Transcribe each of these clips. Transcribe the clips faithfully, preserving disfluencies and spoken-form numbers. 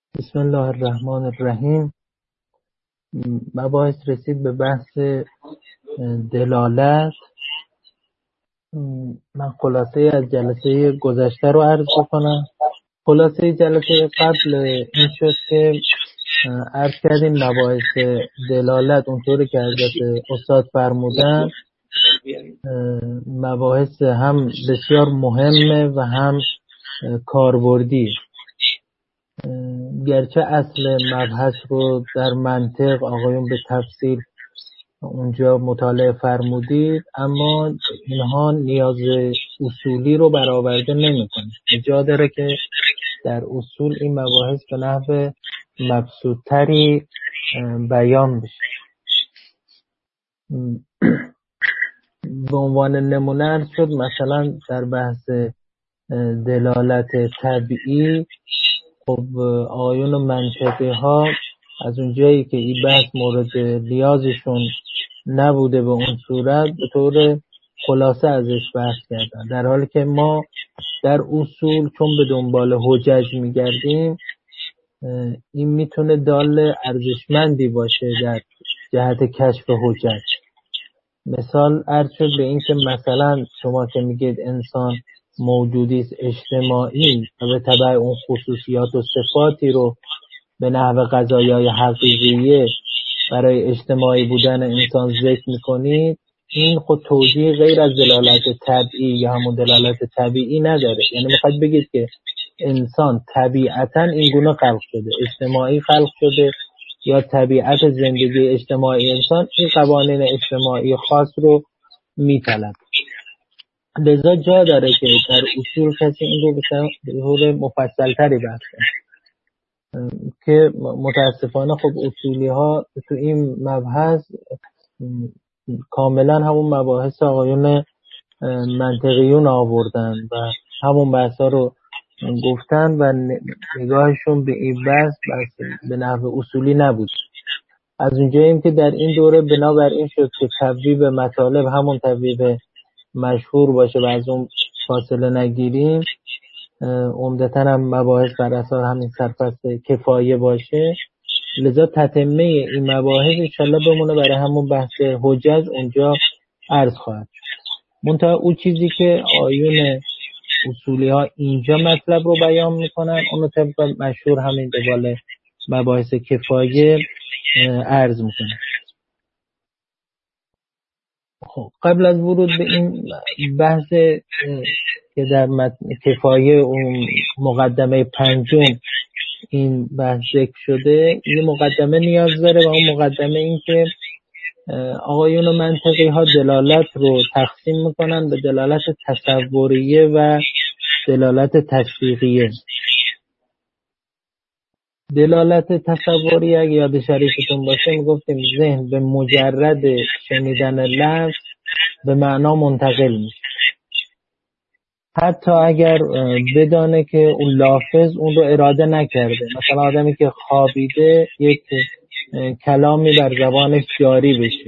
بسم الله الرحمن الرحیم. مباحث رسید به بحث دلالت. من خلاصه از جلسه گذشته رو عرض بکنم. خلاصه جلسه قبل این شد که عرض کردیم مباحث دلالت اونطوری که حضرت استاد فرمودن مباحث هم بسیار مهمه و هم کاربردی. گرچه اصل مبحث رو در منطق آقایون به تفصیل اونجا مطالعه فرمودید، اما اینها نیاز اصولی رو برآورده نمی‌کنه. جا داره که در اصول این مباحث به نحو مبسوط‌تری بیان بشه. به عنوان نمونه عرض شد مثلا در بحث دلالت طبیعی، خب آقایون منطقی ها از اونجایی که این بحث مورد لیازشون نبوده به اون صورت به طور خلاصه ازش بحث کردن، در حالی که ما در اصول چون به دنبال حجج میگردیم این میتونه دال ارزشمندی باشه در جهت کشف حجج. مثال عرض شد به این که مثلا شما که میگید انسان موجودی است اجتماعی و به تبع اون خصوصیات و صفاتی رو به نحو قضایای حقیقیه برای اجتماعی بودن انسان ذکر میکنید، این خود توجیه غیر از دلالت طبیعی یا همون دلالت طبیعی نداره. یعنی میخواید بگید که انسان طبیعتا این گونه خلق شده، اجتماعی خلق شده، یا طبیعت زندگی اجتماعی انسان این قوانین اجتماعی خاص رو میطلب. لذا جا داره که در اصول کسی این رو به طور مفصل تری بحث کنه که متاسفانه خب اصولی ها تو این مبحث کاملا همون مباحث آقایون منطقیون آوردن و همون بحث ها رو گفتن و نگاهشون به این بحث به نحو اصولی نبود. از اونجاییم که در این دوره بنابر این شد که تبویب مطالب همون تبویب مشهور باشه و از اون فاصله نگیریم، عمدتاً هم مباحث بر اساس همین سرپرست کفایه باشه، لذا تتمه این مباحث انشالله بمونه برای همون بحث حجج اونجا عرض خواهد شد. منتها اون چیزی که آیون اصولی ها اینجا مطلب رو بیان میکنن اونو طبق مشهور همین دوال مباحث کفایه عرض میکنن. خب قبل از ورود به این بحث که در کفایه اون مقدمه پنجم این بحث ذکر شده، یه مقدمه نیاز داره و اون مقدمه این که آقایون منطقی ها دلالت رو تقسیم میکنن به دلالت تصوریه و دلالت تشویقیه. دلالت تصوریه اگه یاد شریفتون باشه میگفتیم ذهن به مجرد شنیدن لفظ به معنا منتقل میشه، حتی اگر بدانه که اون لافظ اون رو اراده نکرده. مثلا آدمی که خوابیده یک کلامی بر زبانش جاری بشه،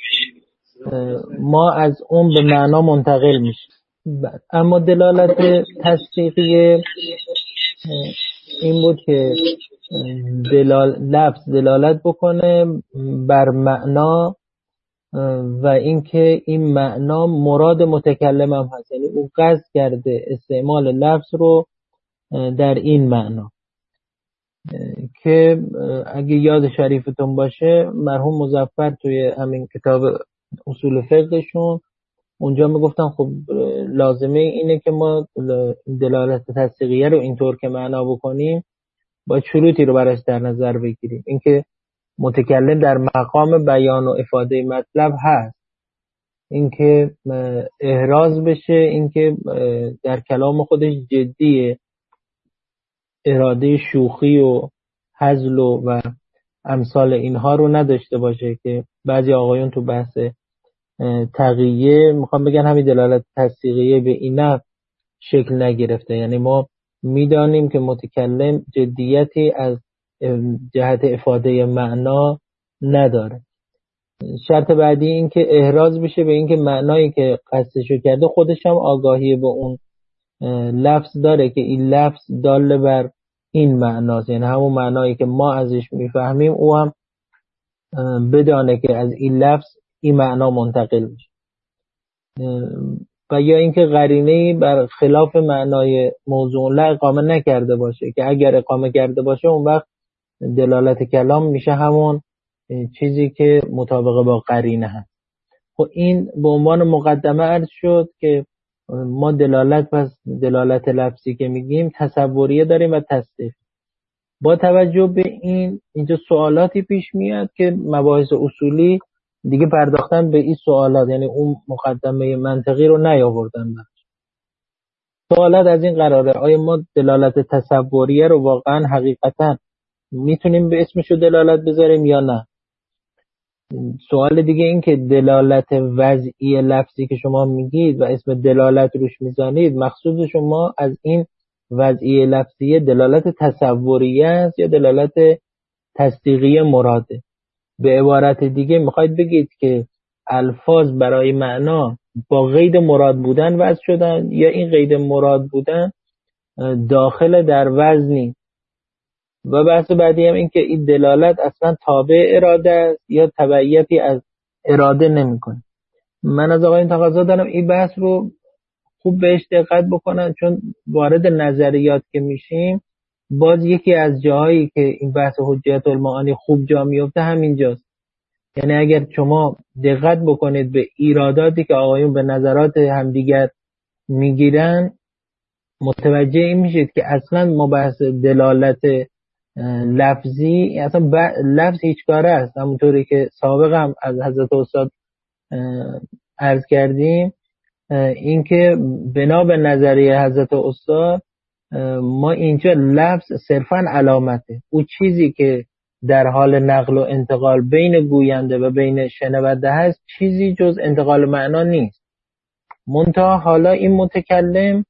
ما از اون به معنا منتقل میشه. اما دلالت تصدیقیه این بود که دلال لفظ دلالت بکنه بر معنا و اینکه این معنا مراد متکلم هم هست، یعنی او قصد کرده استعمال لفظ رو در این معنا. که اگه یاد شریفتون باشه مرحوم مظفر توی همین کتاب اصول فقهشون اونجا میگفتن خب لازمه اینه که ما دلالت تصدیقیه رو اینطور که معنا بکنیم باید شروطی رو براش در نظر بگیریم. اینکه متکلم در مقام بیان و افاده مطلب هست، اینکه احراز بشه، اینکه در کلام خودش جدیه، اراده شوخی و هزل و امثال اینها رو نداشته باشه که بعضی آقایون تو بحث تقیه میخوام بگن همین دلالت تصدیقیه به این شکل نگرفته. یعنی ما میدانیم که متکلم جدیتی از جهت افاده معنا نداره. شرط بعدی این که احراز بشه به این که معنایی که قصدشو کرده خودش هم آگاهی به اون لفظ داره که این لفظ دال بر این معناست، یعنی همون معنایی که ما ازش میفهمیم او هم بدانه که از این لفظ این معنا منتقل میشه. و یا اینکه قرینه‌ای بر خلاف معنای موضوع لا اقامه نکرده باشه که اگر اقامه کرده باشه اون وقت دلالت کلام میشه همون چیزی که مطابق با قرینه هست. خب این به عنوان مقدمه عرض شد که ما دلالت پس دلالت لفظی که میگیم تصوریه داریم و تصدیق. با توجه به این اینجا سوالاتی پیش میاد که مباحث اصولی دیگه پرداختن به این سوالات، یعنی اون مقدمه منطقی رو نیاوردن. سوالات از این قراره: آیا ما دلالت تصوریه رو واقعا حقیقتا میتونیم به اسمشو دلالت بذاریم یا نه؟ سوال دیگه این که دلالت وضعی لفظی که شما میگید و اسم دلالت روش میزنید، مقصود شما از این وضعی لفظی دلالت تصوریه است یا دلالت تصدیقی مراده؟ به عبارت دیگه میخواید بگید که الفاظ برای معنا با قید مراد بودن وضع شدن یا این قید مراد بودن داخل در وزنی؟ و بحث بعدی هم این که این دلالت اصلا تابع اراده است یا تبعیتی از اراده نمیکنه. من از آقایون تقاضا دارم این بحث رو خوب بهش دقت بکنن، چون وارد نظریات که میشیم باز یکی از جاهایی که این بحث حجیت المعانی خوب جا میفته همینجاست. یعنی اگر شما دقت بکنید به ایراداتی که آقایون به نظرات همدیگر میگیرن، متوجه این میشید که اصلا ما بحث دلالت لفظی اصلا لفظ هیچ کاره است. همونطوری که سابق هم از حضرت استاد عرض کردیم، اینکه بنا به نظریه حضرت استاد ما اینجا لفظ صرفا علامته. او چیزی که در حال نقل و انتقال بین گوینده و بین شنونده هست چیزی جز انتقال معنا نیست. منتها حالا این متکلم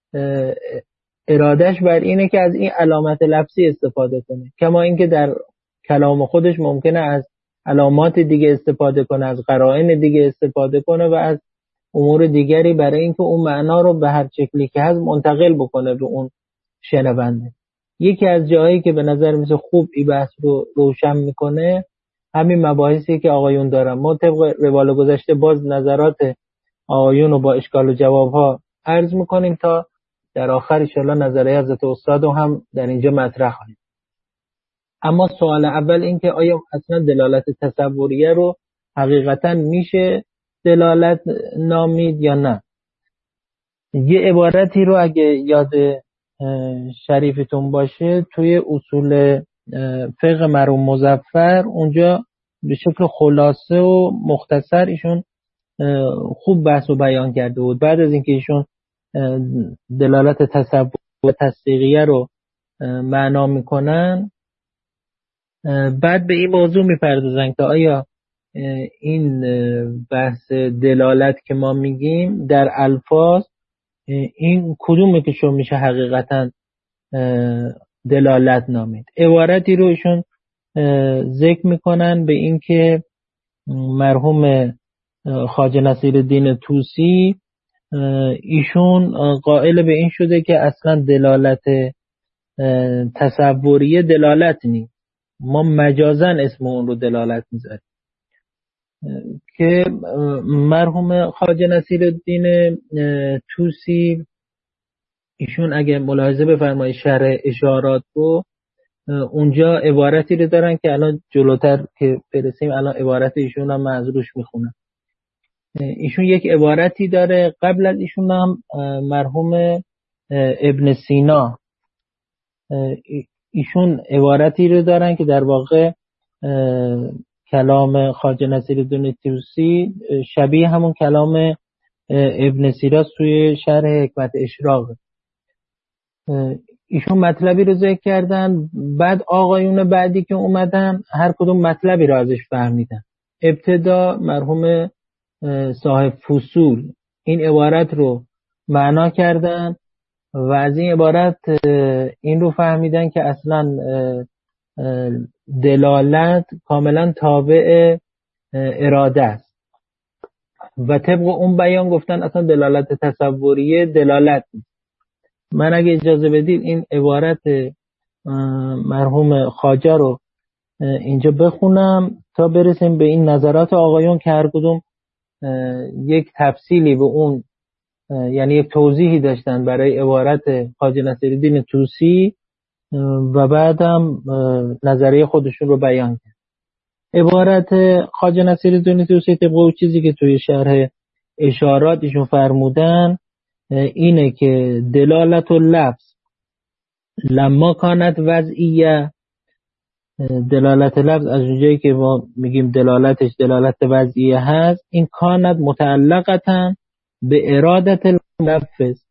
ارادش بر اینه که از این علامت لفظی استفاده کنه، کما اینکه در کلام خودش ممکنه از علامات دیگه استفاده کنه، از قرائن دیگه استفاده کنه و از امور دیگری برای اینکه اون معنا رو به هر شکلی که هست منتقل بکنه به اون شنونده. یکی از جاهایی که به نظر میسه خوب این بحث رو روشن میکنه همین مباحثی که آقایون دارن. ما طبق روال گذشته باز نظرات آقایون رو با اشکال و جواب ها عرض میکنیم تا در آخر انشاءالله نظریه حضرت استاد رو هم در اینجا مطرح کنیم. اما سوال اول این که آیا اصلا دلالت تصوریه رو حقیقتا میشه دلالت نامید یا نه؟ یه عبارتی رو اگه یاد شریفتون باشه توی اصول فقه مرحوم مظفر اونجا به شکل خلاصه و مختصر ایشون خوب بحث و بیان کرده بود. بعد از اینکه ایشون دلالت تصور و تصدیقیه رو معنا میکنن، بعد به این موضوع میپردازن که آیا این بحث دلالت که ما میگیم در الفاظ این کدومه که شو میشه حقیقتا دلالت نامید. عبارتی رو ایشون ذکر میکنن به این که مرحوم خواجه نصیرالدین طوسی ایشون قائل به این شده که اصلا دلالت تصوریه دلالت نیست، ما مجازن اسم اون رو دلالت میذاریم. که مرحوم خواجه نصیرالدین طوسی ایشون اگه ملاحظه بفرمایید شرح اشارات رو اونجا عبارتی رو دارن که الان جلوتر که برسیم الان عبارت ایشون هم از روش میخونم. ایشون یک عبارتی داره. قبل از ایشون هم مرحوم ابن سینا ایشون عبارتی رو دارن که در واقع کلام خواجه نصیرالدین طوسی شبیه همون کلام ابن سینا توی شرح حکمت اشراق. ایشون مطلبی رو ذکر کردن، بعد آقایون بعدی که اومدن هر کدوم مطلبی رو ازش فهمیدن. ابتدا مرحوم صاحب فصول این عبارت رو معنا کردن و از این عبارت این رو فهمیدن که اصلا دلالت کاملا تابع اراده است و طبق اون بیان گفتن اصلا دلالت تصوریه دلالت نیست. من اگه اجازه بدید این عبارت مرحوم خواجه رو اینجا بخونم تا برسیم به این نظرات آقایون که هر کدوم یک تفصیلی به اون، یعنی یک توضیحی داشتن برای عبارت خواجه نصیرالدین طوسی و بعدم نظریه خودشون رو بیان کرد. عبارت خواجه نصیرالدین طوسی طبق اون چیزی که توی شرح اشارات ایشون فرمودن اینه که دلالت اللفظ لما کانت وضعیه، دلالت لفظ از اونجایی که ما میگیم دلالتش دلالت وضعیه هست، این کانت متعلقتن به ارادت الملفظ.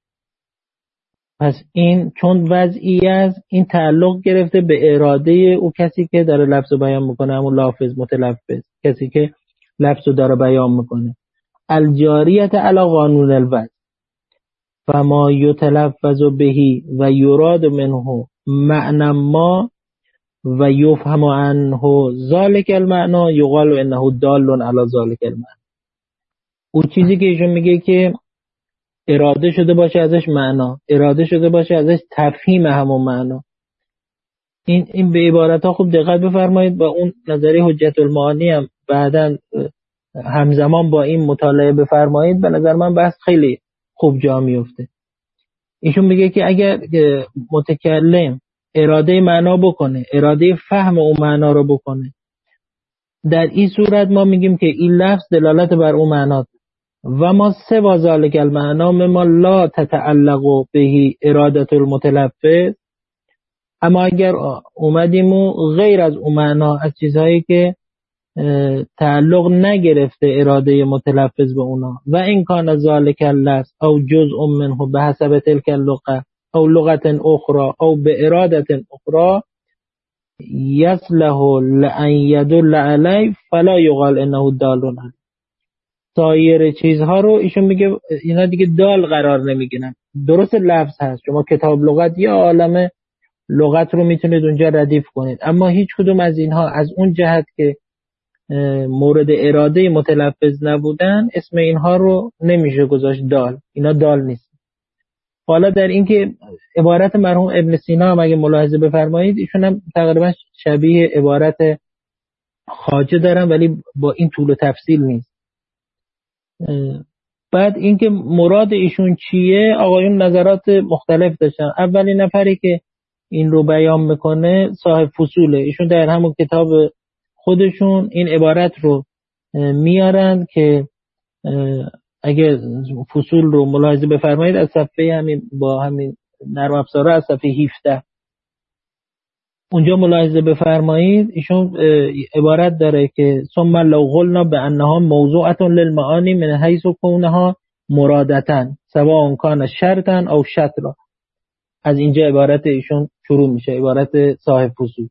پس این چون وضعیه است این تعلق گرفته به اراده او کسی که داره لفظ بیان میکنه، همون لافظ متلفظ، کسی که لفظ داره بیان میکنه. الجاریت علی قانون الوضع فما یتلفظ بهی و یراد منه معنی ما و یفهم عنه ذالک المعنی یقال انه دال علی ذالک المعنی. اون چیزی که ایشون میگه که اراده شده باشه ازش معنا، اراده شده باشه ازش تفهیم همون معنا. این این به عبارت ها خوب دقت بفرمایید و اون نظریه حجت المعانی هم بعداً همزمان با این مطالعه بفرمایید. به نظر من بحث خیلی خوب جا میفته. ایشون میگه که اگر متکلم اراده معنا بکنه، اراده فهم اون معنا رو بکنه، در این صورت ما میگیم که این لفظ دلالت بر اون معنا و ما سوا ذالک المعنا مما لا تتعلق به ارادت المتلفظ. اما اگر اومدیم و غیر از اون معنا، از چیزهایی که تعلق نگرفته اراده متلفظ به اونا، و این کان ذالک اللفظ او جزء منه به حسب تلک اللغه او لغت اخرى او به ارادت اخرى یصلح لأن یدل علی فلا یقال انه دال علی. سایر چیزها رو ایشون میگه اینا دیگه دال قرار نمیگیرن. درست لفظ هست، شما کتاب لغت یا عالم لغت رو میتونید اونجا ردیف کنید، اما هیچ کدوم از اینها از اون جهت که مورد اراده متلفظ نبودن اسم اینها رو نمیشه گذاشت دال. اینا دال نیست. حالا در این که عبارت مرحوم ابن سینا هم اگه ملاحظه بفرمایید ایشون هم تقریبا شبیه عبارت خواجه دارن ولی با این طول و تفصیل نیست. بعد اینکه مراد ایشون چیه، آقایون نظرات مختلف داشتن. اولین نفری که این رو بیان میکنه صاحب فصوله. ایشون در همون کتاب خودشون این عبارت رو میارن که اگه فصول رو ملاحظه بفرمایید از صفحه همین با همین نرم افزاره از صفحه هفده اونجا ملاحظه بفرمایید. ایشون عبارت داره که ثم لو قلنا بانها موضوعه للمعانی من حیث کونها مرادتا سواء کان شرطا او شطرا. از اینجا عبارت ایشون شروع میشه، عبارت صاحب فصول.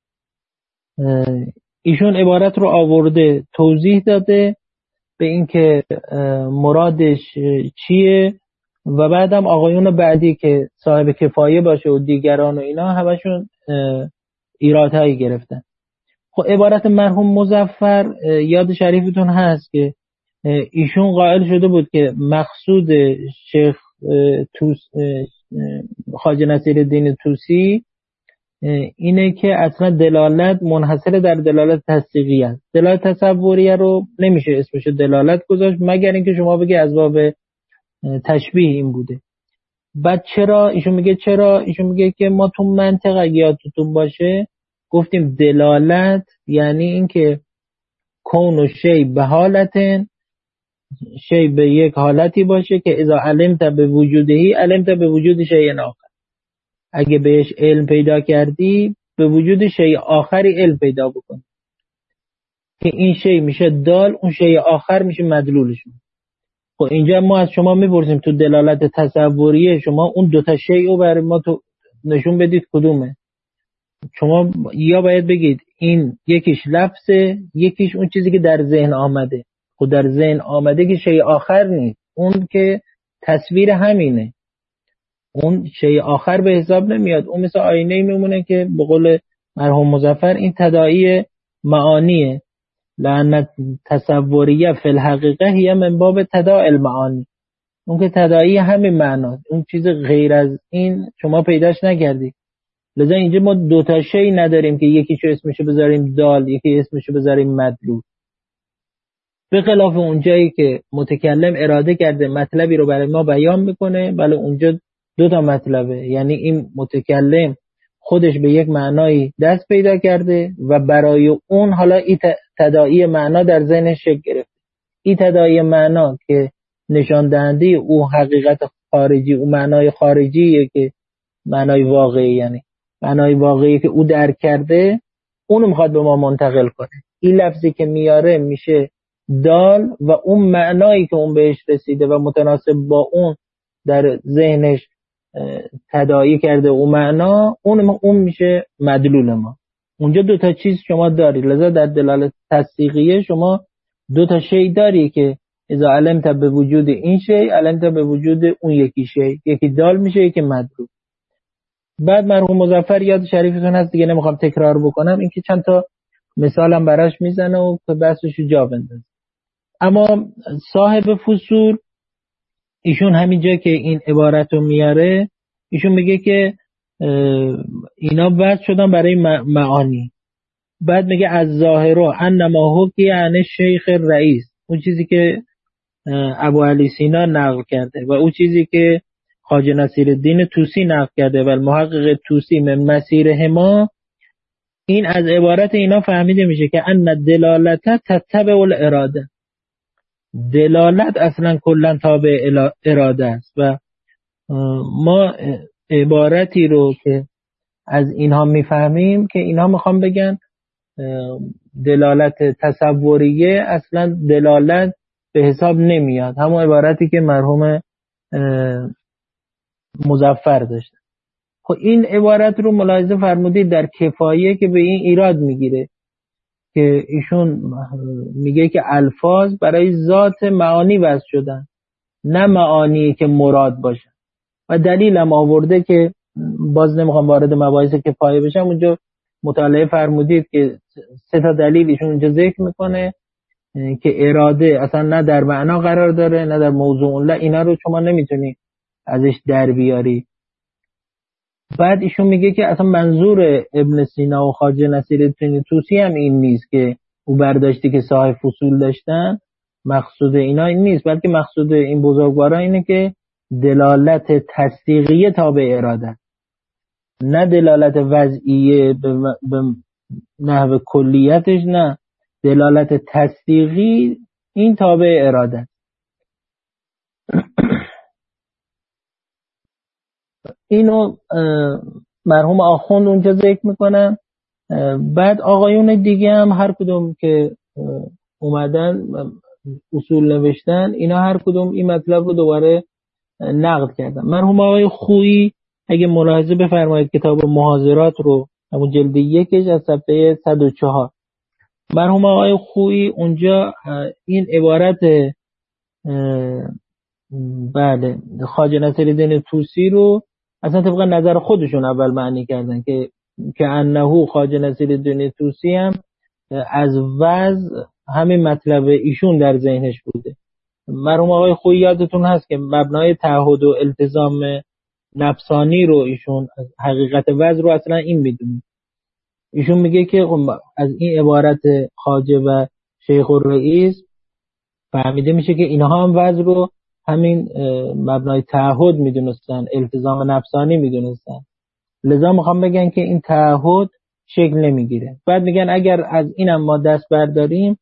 ایشون عبارت رو آورده توضیح داده به اینکه مرادش چیه و بعدم آقایون بعدی که صاحب کفایه باشه و دیگران و اینا همشون ایرادهایی گرفتن. خب عبارت مرحوم مظفر یاد شریفتون هست که ایشون قائل شده بود که مقصود شیخ توس خواجه نصیرالدین طوسی اینه که اصلا دلالت منحصر در دلالت تصدیقی است. دلالت تصوریه رو نمیشه اسمش دلالت گذاشت مگر اینکه شما بگی از باب تشبیه این بوده. بعد چرا ایشون میگه چرا ایشون میگه که ما تو منطق اگه یادتون باشه گفتیم دلالت یعنی اینکه کون و شی به حالتن، شی به یک حالتی باشه که اذا علمت به وجودهی علمت به وجود شیء آخر. اگه بهش علم پیدا کردی به وجود شیء آخری علم پیدا بکن که این شی میشه دال، اون شیء آخر میشه مدلولشون. خب اینجا ما از شما میپرسیم تو دلالت تصوریه شما اون دوتا شیء رو برای ما تو نشون بدید کدومه. شما یا باید بگید این یکیش لفظه، یکیش اون چیزی که در ذهن آمده. خب در ذهن آمده که شیء آخر نیست، اون که تصویر همینه، اون شیء آخر به حساب نمیاد. اون مثل آینه میمونه که به قول مرحوم مظفر این تداعی معانیه. لعنت تصوریه فی الحقیقه هی من باب تداعی المعانی. اون که تداعی همین معناست، اون چیز غیر از این شما پیداش نکردی. لذا اینجا ما دو تا شی نداریم که یکیشو اسمشو بذاریم دال، یکی اسمشو بذاریم مدلول. به خلاف اونجایی که متکلم اراده کرده مطلبی رو برای ما بیان میکنه، بله اونجا دو تا مطلبه، یعنی این متکلم خودش به یک معنایی دست پیدا کرده و برای اون حالا این تداعی معنا در ذهنش شکل گرفته. این تداعی معنا که نشان دهنده او حقیقت خارجی، او معنای خارجیه که معنای واقعی، یعنی معنای واقعی که او درک کرده، اونو میخواد به ما منتقل کنه. این لفظی که میاره میشه دال و اون معنایی که اون بهش رسیده و متناسب با اون در ذهنش تداعی کرده اون معنا، اون اون میشه مدلول ما. اونجا دو تا چیز شما داری، لذا در دلالت تصدیقیه شما دو تا شی داری که اذا علمت به وجود این شی علمت به وجود اون یکی شی، یکی دال میشه یکی مدلول. بعد مرحوم مظفر یاد شریفتون هست دیگه نمیخوام تکرار بکنم، اینکه چند تا مثالم براش میزنه و که بحثشو جا بندازه. اما صاحب فصول ایشون همینجا که این عبارت رو میاره ایشون میگه که اینا وضع شدن برای معانی. بعد میگه از ظاهرا انما حکی عن شیخ رئیس، اون چیزی که ابو علی سینا نقل کرده و اون چیزی که خواجه نصیرالدین طوسی نقل کرده و المحقق طوسی من مسیرهما، این از عبارت اینا فهمیده میشه که ان دلالت تتبع الاراده، دلالت اصلا کلا تابع اراده است و ما عبارتی رو که از اینها میفهمیم که اینها میخوام بگن دلالت تصوریه اصلا دلالت به حساب نمیاد، همون عبارتی که مرحوم مظفر داشته. خب این عبارت رو ملاحظه فرمودید در کفایه که به این ایراد میگیره که ایشون میگه که الفاظ برای ذات معانی وضع شدن، نه معانی که مراد باشن. و دلیلم آورده که باز نمیخوام وارد مباحث کفایه بشم، اونجا مطالعه فرمودید که سه تا دلیل ایشون اونجا ذکر میکنه که اراده اصلا نه در معنا قرار داره نه در موضوع له، اینا رو شما نمیتونی ازش در بیاری. بعد ایشون میگه که اصلا منظور ابن سینا و خواجه نصیرالدین طوسی هم این نیست که او برداشتی که صاحب فصول داشتن، مقصود اینا این نیست، بلکه مقصود این بزرگوارا اینه که دلالت تصدیقیه تابع اراده، نه دلالت وضعیه به نحو کلیتش، نه دلالت تصدیقی این تابع اراده. اینو مرحوم آخوند اونجا ذکر میکنن. بعد آقایون دیگه هم هر کدوم که اومدن اصول نوشتن، اینا هر کدوم این مطلب رو دوباره نقد کردن. مرحوم آقای خویی اگه ملاحظه بفرمایید کتاب محاضرات رو همون جلد یکش از صفحه صد و چهار، مرحوم آقای خویی اونجا این عبارت بله خواجه نصیرالدین طوسی رو اصلا طبق نظر خودشون اول معنی کردن که که انه خواجه نصیرالدین طوسی هم از وضع همین مطلب ایشون در ذهنش بوده. مرحوم آقای خویی یادتون هست که مبنای تعهد و التزام نفسانی رو ایشون حقیقت وضع رو اصلا این میدونه. ایشون میگه که از این عبارت خواجه و شیخ الرئیس فهمیده میشه که اینها هم وضع رو همین مبنای تعهد میدونستن، التزام نفسانی میدونستن، لذا میخوام بگن که این تعهد شکل نمیگیره. بعد میگن اگر از اینم ما دست برداریم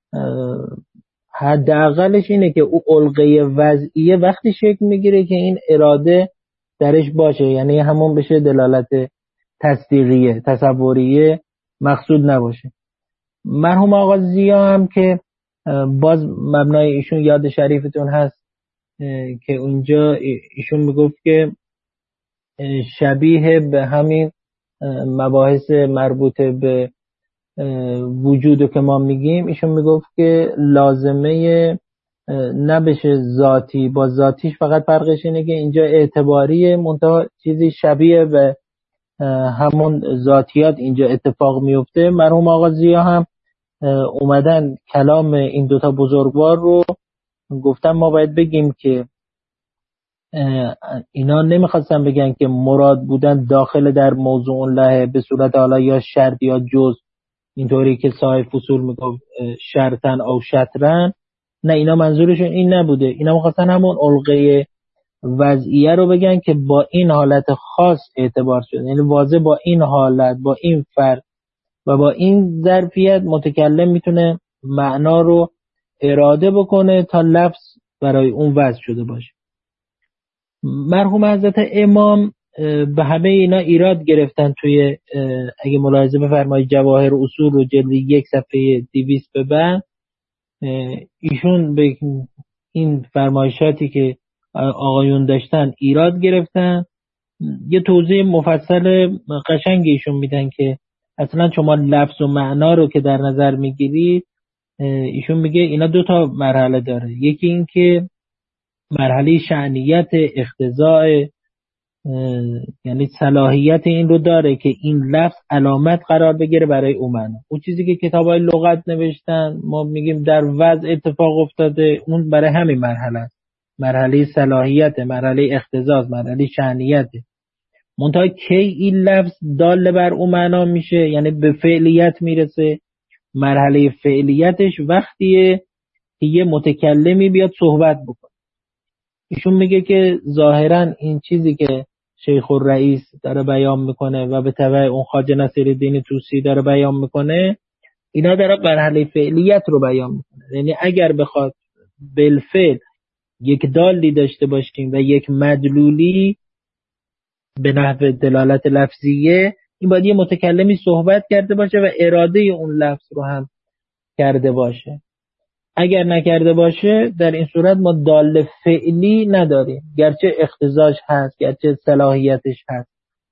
حداقلش اینه که او علقه وضعیه وقتی شکل میگیره که این اراده درش باشه، یعنی همون بشه دلالت تصدیقیه، تصوریه مقصود نباشه. مرحوم آقا ضیا هم که باز مبنای ایشون یاد شریفتون هست که اونجا ایشون میگفت که شبیه به همین مباحث مربوط به وجودو که ما میگیم، ایشون میگفت که لازمه نبشه ذاتی با ذاتیش، فقط فرقش اینه که اینجا اعتباریه، منتها چیزی شبیه به همون ذاتیات اینجا اتفاق میفته. مرحوم آقا ضیا هم اومدن کلام این دوتا بزرگوار رو گفتن ما باید بگیم که اینا نمیخواستن بگن که مراد بودن داخل در موضوع اون لایحه به صورت حالا یا شرط یا جز، اینطوری که صاحب فصول میگفت شرطن او شطرن. نه، اینا منظورشون این نبوده. اینا میخواستن همون علقه وضعیه رو بگن که با این حالت خاص اعتبار شده، یعنی واضح با این حالت، با این فرق و با این ظرفیت متکلم میتونه معنا رو اراده بکنه تا لفظ برای اون وضع شده باشه. مرحوم حضرت امام به همه اینا ایراد گرفتن. توی اگه ملاحظه بفرمایید جواهر اصول رو جلد یک صفحه دویست به بعد، ایشون به این فرمایشاتی که آقایون داشتن ایراد گرفتن. یه توضیح مفصل قشنگ ایشون میدن که اصلا شما لفظ و معنا رو که در نظر میگیرید، ایشون میگه اینا دو تا مرحله داره. یکی این که مرحله شأنیت اقتضاء، یعنی صلاحیت این رو داره که این لفظ علامت قرار بگیره برای اون معنا. اون چیزی که کتابای لغت نوشتن ما میگیم در وضع اتفاق افتاده، اون برای همین مرحله است. مرحله صلاحیت، مرحله اقتضاء، مرحله شأنیت. منتها کی این لفظ دال بر اون معنا میشه، یعنی به فعلیت میرسه. مرحله فعلیتش وقتیه که یه متکلمی بیاد صحبت بکنه. ایشون میگه که ظاهرا این چیزی که شیخ الرئیس داره بیان میکنه و به تبع اون خواجه نصیرالدین طوسی داره بیان میکنه، اینا داره مرحله فعلیت رو بیان میکنه. یعنی اگر بخواد بالفعل یک دالی داشته باشیم و یک مدلولی به نحو دلالت لفظیه، این باید یه متکلمی صحبت کرده باشه و اراده اون لفظ رو هم کرده باشه. اگر نکرده باشه در این صورت ما دال فعلی نداریم، گرچه اقتضاش هست، گرچه صلاحیتش هست.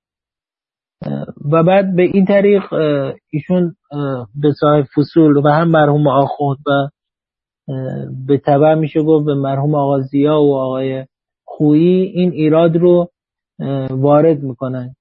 و بعد به این طریق ایشون به صاحب فصول و هم مرحوم آخوند و به تبع میشه گفت به مرحوم آقا ضیا و آقای خویی این ایراد رو وارد میکنن.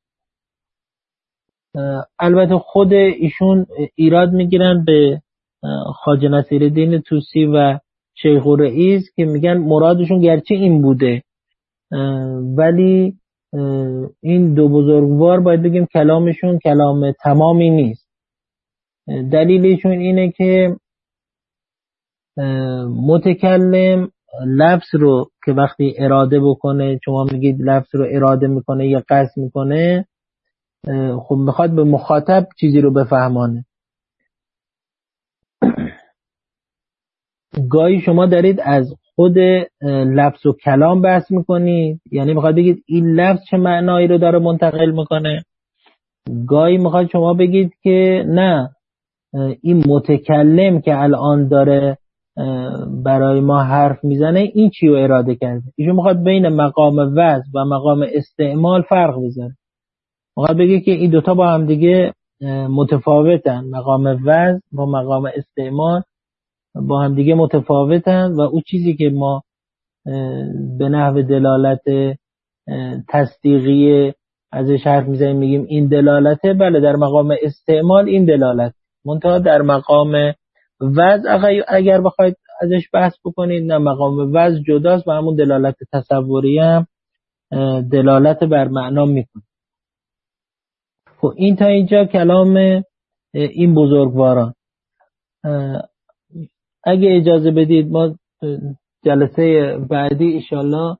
البته خود ایشون ایراد میگیرن به خواجه نصیرالدین طوسی و شیخ الرئیس که میگن مرادشون گرچه این بوده، ولی این دو بزرگوار باید بگیم کلامشون کلام تمامی نیست. دلیلشون اینه که متکلم لفظ رو که وقتی اراده بکنه، شما میگید لفظ رو اراده میکنه یا قصد میکنه، خب میخواد به مخاطب چیزی رو بفهمانه. گاهی شما دارید از خود لفظ و کلام بحث میکنید، یعنی میخواد بگید این لفظ چه معنایی رو داره منتقل میکنه. گاهی میخواد شما بگید که نه، این متکلم که الان داره برای ما حرف میزنه این چی رو اراده کرده. ایشون میخواد بین مقام وضع و مقام استعمال فرق بذاره. میخواد بگه که این دوتا با هم دیگه متفاوتن، مقام وضع و مقام استعمال با هم دیگه متفاوتن و اون چیزی که ما به نحو دلالت تصدیقی ازش حرف میزنیم میگیم این دلالته، بله در مقام استعمال این دلالت، منتها در مقام وضع اگر بخواید ازش بحث بکنید، نه، مقام وضع جداست و همون دلالت تصوری هم دلالت بر معنا میکنه. خب این تا اینجا کلام این بزرگواران. اگه اجازه بدید ما جلسه بعدی انشالله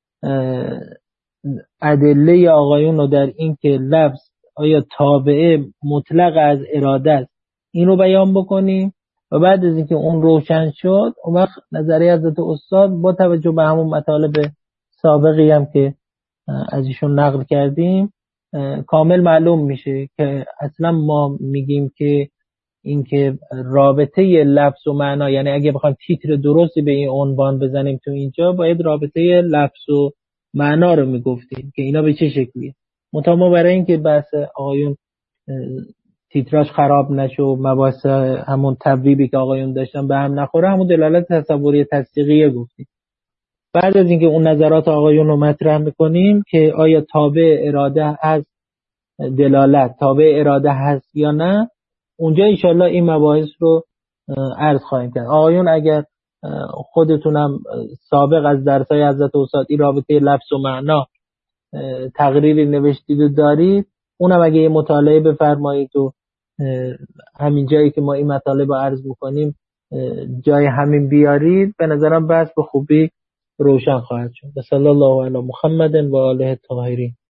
ادله آقایون رو در این که لفظ آیا تابعه مطلق از اراده است این رو بیان بکنیم و بعد از اینکه اون روشن شد اون وقت نظریه حضرت استاد با توجه به همون مطالب سابقی هم که از ایشون نقل کردیم کامل معلوم میشه که اصلا ما میگیم که اینکه رابطه لفظ و معنا، یعنی اگه بخوایم تیتر درستی به این عنوان بزنیم تو اینجا باید رابطه لفظ و معنا رو میگفتیم که اینا به چه شکلیه. منتها ما برای اینکه بحث آقایون تیتراژ خراب نشه و مباحث همون تبویبی که آقایون داشتن به هم نخوره، همون دلالت تصوری تصدیقیه گفتیم. بعد از اینکه اون نظرات آقایون رو مطرح میکنیم که آیا تابع اراده از دلالت تابع اراده هست یا نه، اونجا انشالله این مباحث رو عرض خواهیم کرد. آقایون اگر خودتونم سابق از درسای حضرت استادی رابطه لفظ و معنا تقریری نوشتید و دارید، اونم اگه یه مطالعه بفرمایید و همین جایی که ما این مطالب رو عرض میکنیم جای همین بیارید، به نظرم بحث به خوبی روشن خواهد شد. صلی الله علی محمد و آله الطاهرین.